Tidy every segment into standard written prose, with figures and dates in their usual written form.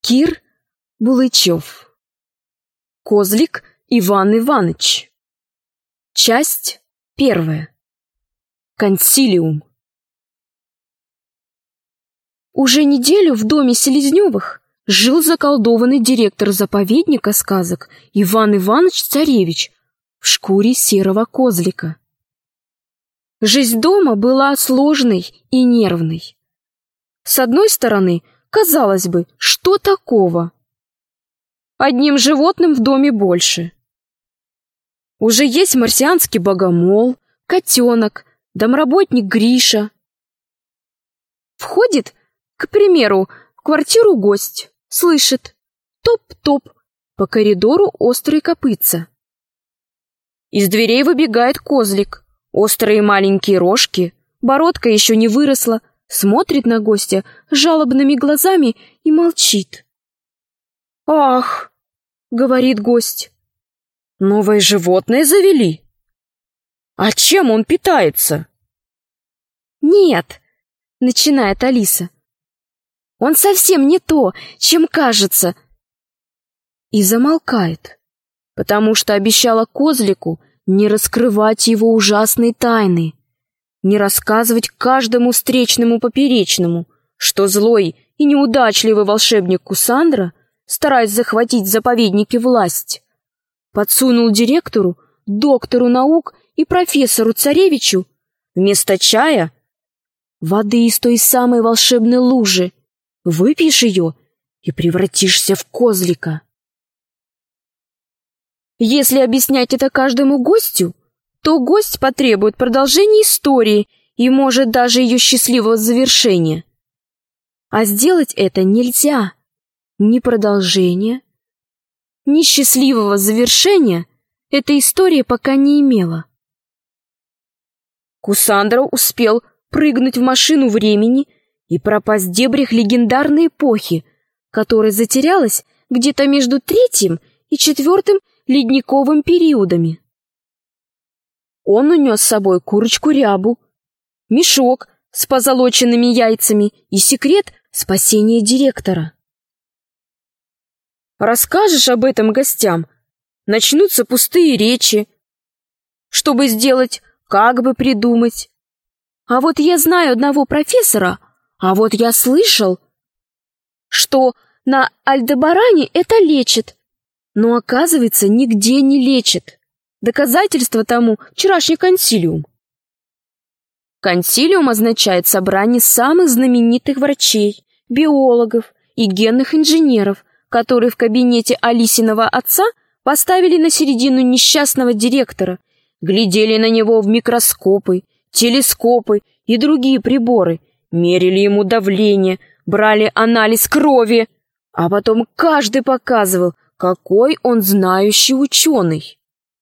Кир Булычев. Козлик Иван Иваныч. Часть 1. Консилиум. Уже неделю в доме Селезневых жил заколдованный директор заповедника сказок Иван Иваныч Царевич в шкуре серого козлика. Жизнь дома была сложной и нервной. С одной стороны, казалось бы, что такого? Одним животным в доме больше. Уже есть марсианский богомол, котенок, домработник Гриша. Входит, к примеру, в квартиру гость, слышит: топ-топ, по коридору острые копытца. Из дверей выбегает козлик, острые маленькие рожки, бородка еще не выросла, смотрит на гостя жалобными глазами и молчит. «Ах!» — говорит гость. «Новое животное завели? А чем он питается?» «Нет», — начинает Алиса. «Он совсем не то, чем кажется». И замолкает, потому что обещала козлику не раскрывать его ужасной тайны, не рассказывать каждому встречному поперечному, что злой и неудачливый волшебник Кусандра, стараясь захватить в заповеднике власть, подсунул директору, доктору наук и профессору Царевичу вместо чая воды из той самой волшебной лужи. Выпьешь ее и превратишься в козлика. Если объяснять это каждому гостю, то гость потребует продолжения истории и, может, даже ее счастливого завершения. А сделать это нельзя. Ни продолжения, ни счастливого завершения эта история пока не имела. Кусандра успел прыгнуть в машину времени и пропасть в дебрях легендарной эпохи, которая затерялась где-то между 3-м и 4-м ледниковым периодами. Он унес с собой курочку-рябу, мешок с позолоченными яйцами и секрет спасения директора. Расскажешь об этом гостям, начнутся пустые речи. Чтобы сделать, как бы придумать. А вот я знаю одного профессора, а вот я слышал, что на Альдебаране это лечит, но, оказывается, нигде не лечит. Доказательство тому вчерашний консилиум. Консилиум означает собрание самых знаменитых врачей, биологов и генных инженеров, которые в кабинете Алисиного отца поставили на середину несчастного директора, глядели на него в микроскопы, телескопы и другие приборы, мерили ему давление, брали анализ крови, а потом каждый показывал, какой он знающий ученый.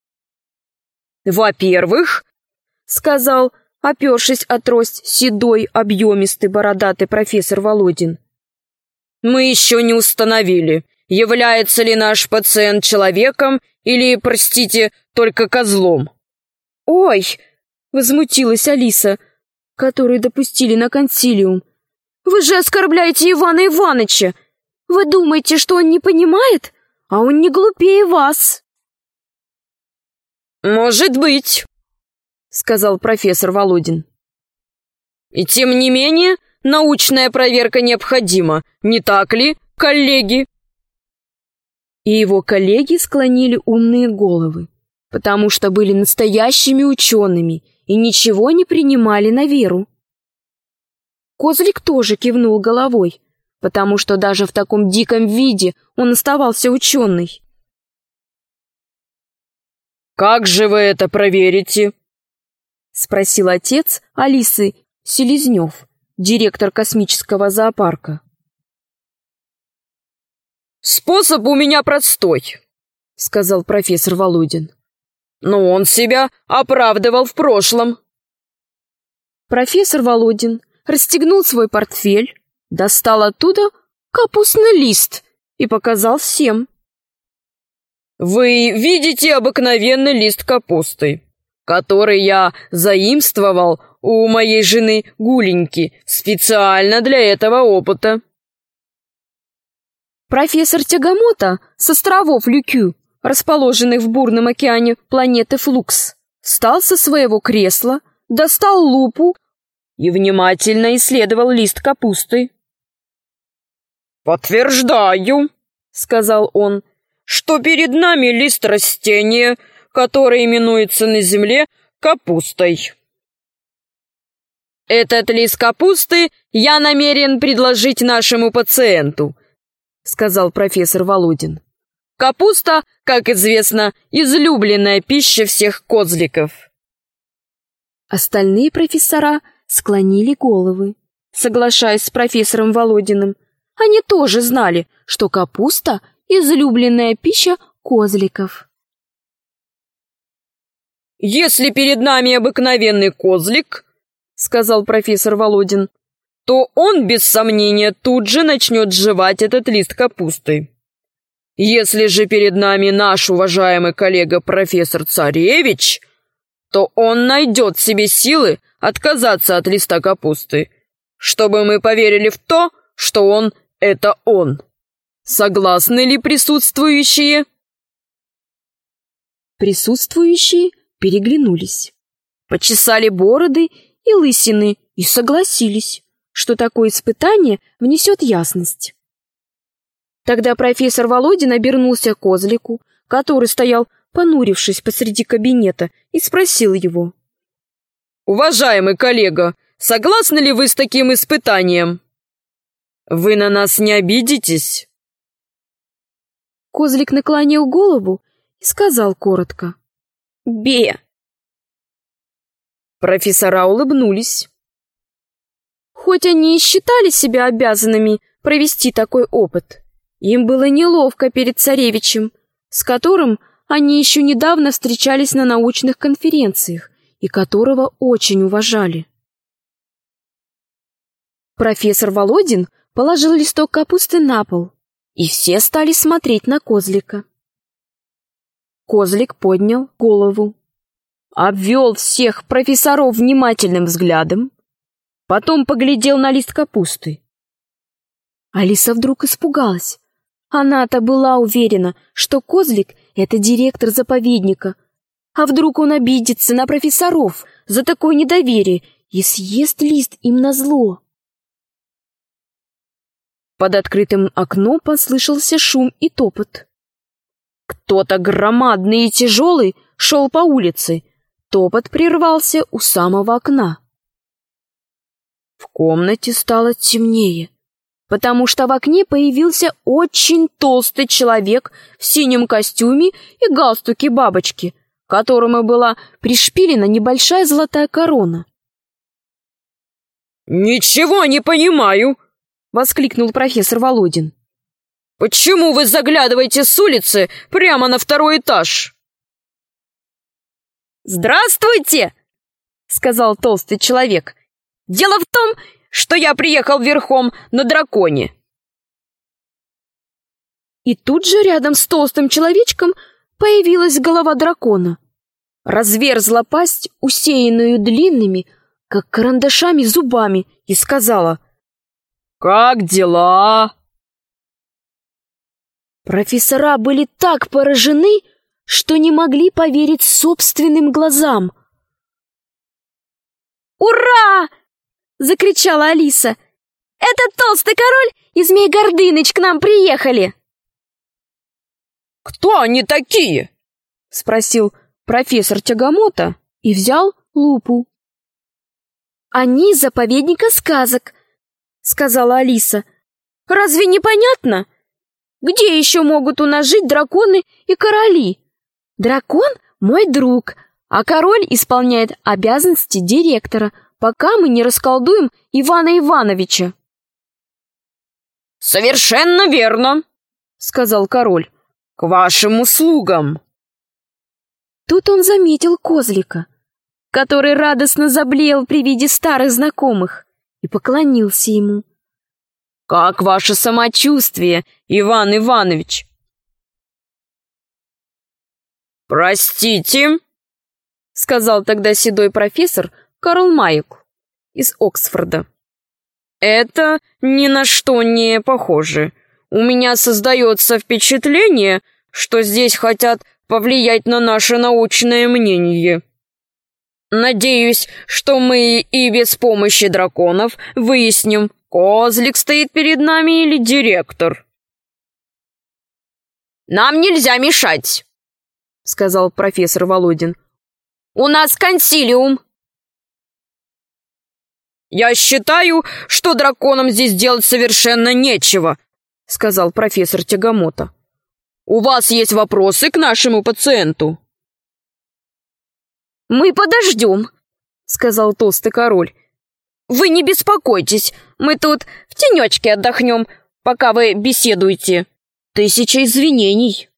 «Во-первых, — сказал, опершись о трость, седой, объемистый, бородатый профессор Володин, — мы еще не установили, является ли наш пациент человеком или, простите, только козлом». «Ой!» — возмутилась Алиса, которую допустили на консилиум. «Вы же оскорбляете Ивана Иваныча! Вы думаете, что он не понимает? А он не глупее вас!» «Может быть», — сказал профессор Володин. «И тем не менее, научная проверка необходима, не так ли, коллеги?» И его коллеги склонили умные головы, потому что были настоящими учеными и ничего не принимали на веру. Козлик тоже кивнул головой, потому что даже в таком диком виде он оставался ученый. «Как же вы это проверите?» — спросил отец Алисы Селезнев, директор космического зоопарка. «Способ у меня простой», — сказал профессор Володин. «Но он себя оправдывал в прошлом». Профессор Володин расстегнул свой портфель, достал оттуда капустный лист и показал всем. «Вы видите обыкновенный лист капусты, который я заимствовал у моей жены Гуленьки специально для этого опыта. Профессор Тягамота с островов Люкю, расположенных в бурном океане планеты Флукс, встал со своего кресла, достал лупу и внимательно исследовал лист капусты. «Подтверждаю», — сказал он, — «что перед нами лист растения, которое именуется на земле капустой. Этот лист капусты я намерен предложить нашему пациенту», — сказал профессор Володин. «Капуста, как известно, излюбленная пища всех козликов». Остальные профессора склонили головы, соглашаясь с профессором Володиным. Они тоже знали, что капуста — излюбленная пища козликов. «Если перед нами обыкновенный козлик, — сказал профессор Володин, — то он, без сомнения, тут же начнет жевать этот лист капусты. Если же перед нами наш уважаемый коллега профессор Царевич, то он найдет в себе силы отказаться от листа капусты, чтобы мы поверили в то, что он — это он. Согласны ли присутствующие?» Присутствующие переглянулись, почесали бороды и лысины и согласились, что такое испытание внесет ясность. Тогда профессор Володин обернулся к козлику, который стоял, понурившись посреди кабинета, и спросил его: «Уважаемый коллега, согласны ли вы с таким испытанием? Вы на нас не обидитесь?» Козлик наклонил голову и сказал коротко: «Бе». Профессора улыбнулись. Хоть они и считали себя обязанными провести такой опыт, им было неловко перед царевичем, с которым они еще недавно встречались на научных конференциях и которого очень уважали. Профессор Володин положил листок капусты на пол, и все стали смотреть на козлика. Козлик поднял голову, обвел всех профессоров внимательным взглядом, потом поглядел на лист капусты. Алиса вдруг испугалась. Она-то была уверена, что козлик — это директор заповедника. А вдруг он обидится на профессоров за такое недоверие и съест лист им назло? Под открытым окном послышался шум и топот. Кто-то громадный и тяжелый шел по улице. Топот прервался у самого окна. В комнате стало темнее, потому что в окне появился очень толстый человек в синем костюме и галстуке бабочки, к которому была пришпилена небольшая золотая корона. «Ничего не понимаю!» — воскликнул профессор Володин. «Почему вы заглядываете с улицы прямо на второй этаж?» «Здравствуйте!» — сказал толстый человек. «Дело в том, что я приехал верхом на драконе». И тут же рядом с толстым человечком появилась голова дракона. Разверзла пасть, усеянную длинными, как карандашами, зубами, и сказала: «Как дела?» Профессора были так поражены, что не могли поверить собственным глазам. «Ура!» — закричала Алиса. «Этот толстый король и Змей Гордыныч к нам приехали!» «Кто они такие?» — спросил профессор Тягамота и взял лупу. «Они из заповедника сказок», — сказала Алиса. «Разве не понятно? Где еще могут у нас жить драконы и короли? Дракон — мой друг, а король исполняет обязанности директора, пока мы не расколдуем Ивана Ивановича». «Совершенно верно», — сказал король. «К вашим услугам». Тут он заметил козлика, который радостно заблеял при виде старых знакомых, и поклонился ему. «Как ваше самочувствие, Иван Иванович?» «Простите», — сказал тогда седой профессор Карл Майкл из Оксфорда. «Это ни на что не похоже. у меня создается впечатление, что здесь хотят повлиять на наше научное мнение. Надеюсь, что мы и без помощи драконов выясним, козлик стоит перед нами или директор. «Нам нельзя мешать», — сказал профессор Володин. «У нас консилиум». «Я считаю, что драконам здесь делать совершенно нечего», — сказал профессор Тягомота. «У вас есть вопросы к нашему пациенту?» «Мы подождем», — сказал толстый король. «Вы не беспокойтесь, мы тут в тенечке отдохнем, пока вы беседуете. 1000 извинений».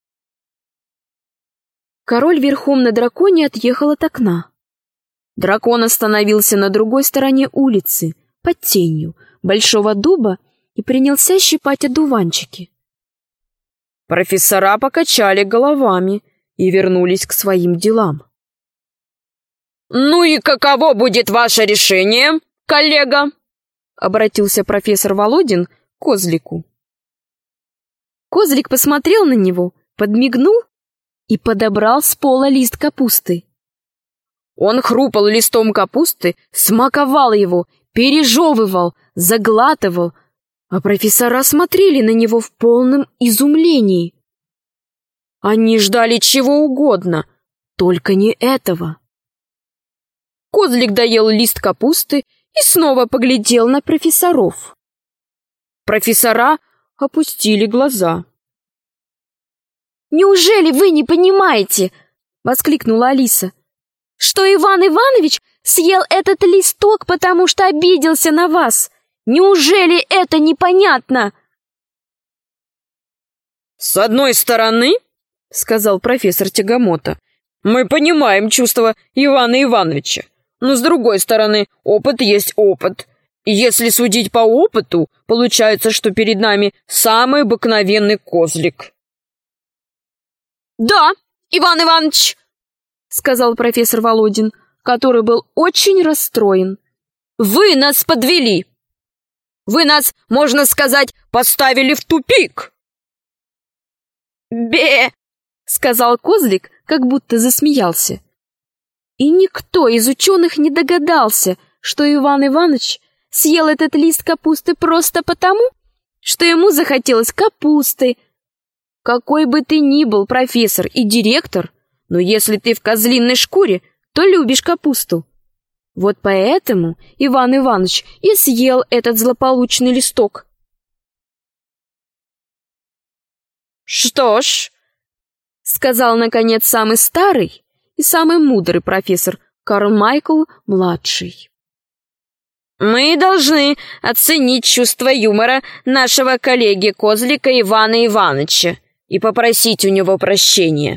Король верхом на драконе отъехал от окна. Дракон остановился на другой стороне улицы, под тенью большого дуба, и принялся щипать одуванчики. Профессора покачали головами и вернулись к своим делам. «Ну и каково будет ваше решение, коллега?» — обратился профессор Володин к козлику. Козлик посмотрел на него, подмигнул и подобрал с пола лист капусты. Он хрупал листом капусты, смаковал его, пережевывал, заглатывал, а профессора смотрели на него в полном изумлении. Они ждали чего угодно, только не этого. Козлик доел лист капусты и снова поглядел на профессоров. Профессора опустили глаза. «Неужели вы не понимаете, — воскликнула Алиса, — что Иван Иванович съел этот листок, потому что обиделся на вас? Неужели это непонятно?» «С одной стороны, — сказал профессор Тягомота, — мы понимаем чувства Ивана Ивановича, но с другой стороны, опыт есть опыт. И если судить по опыту, получается, что перед нами самый обыкновенный козлик». «Да, Иван Иванович, — сказал профессор Володин, который был очень расстроен, — вы нас подвели. Вы нас, можно сказать, поставили в тупик». «Бе!» — сказал козлик, как будто засмеялся. И никто из ученых не догадался, что Иван Иванович съел этот лист капусты просто потому, что ему захотелось капусты. Какой бы ты ни был профессор и директор, но если ты в козлиной шкуре, то любишь капусту. Вот поэтому Иван Иванович и съел этот злополучный листок. «Что ж, — сказал, наконец, самый старый и самый мудрый профессор Карл Майкл-младший, — мы должны оценить чувство юмора нашего коллеги-козлика Ивана Ивановича и попросить у него прощения».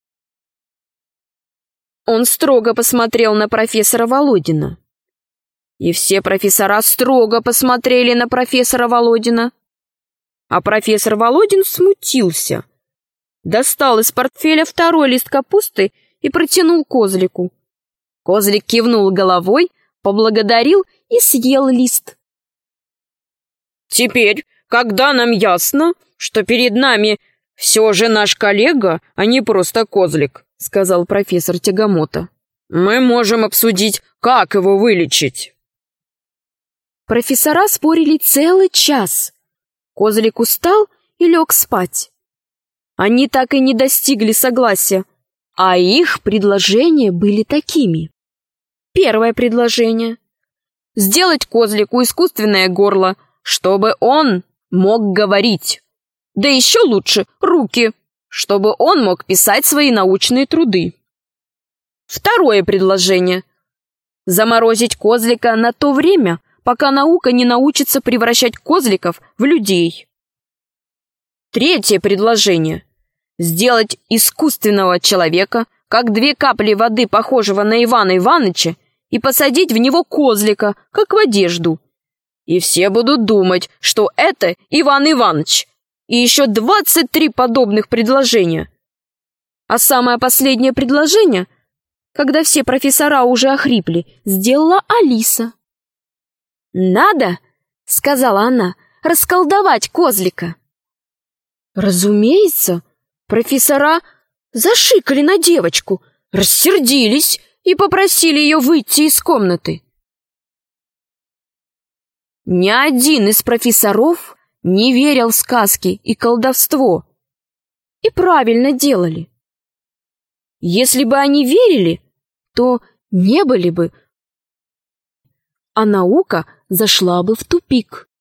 Он строго посмотрел на профессора Володина. И все профессора строго посмотрели на профессора Володина. А профессор Володин смутился. Достал из портфеля второй лист капусты и протянул козлику. Козлик кивнул головой, поблагодарил и съел лист. «Теперь, когда нам ясно, что перед нами все же наш коллега, а не просто козлик, — сказал профессор Тягомота, — мы можем обсудить, как его вылечить». Профессора спорили целый час. Козлик устал и лег спать. Они так и не достигли согласия, а их предложения были такими. Первое предложение — сделать козлику искусственное горло, чтобы он мог говорить. Да еще лучше руки, чтобы он мог писать свои научные труды. Второе предложение — заморозить козлика на то время, пока наука не научится превращать козликов в людей. Третье предложение — сделать искусственного человека, как 2 капли воды, похожего на Ивана Ивановича, и посадить в него козлика, как в одежду. И все будут думать, что это Иван Иванович. И еще 23 подобных предложения. А самое последнее предложение, когда все профессора уже охрипли, сделала Алиса. «Надо, — сказала она, — расколдовать козлика. Разумеется, профессора зашикали на девочку, рассердились и попросили ее выйти из комнаты. Ни один из профессоров не верил в сказки и колдовство. И правильно делали. Если бы они верили, то не были бы, а наука зашла бы в тупик.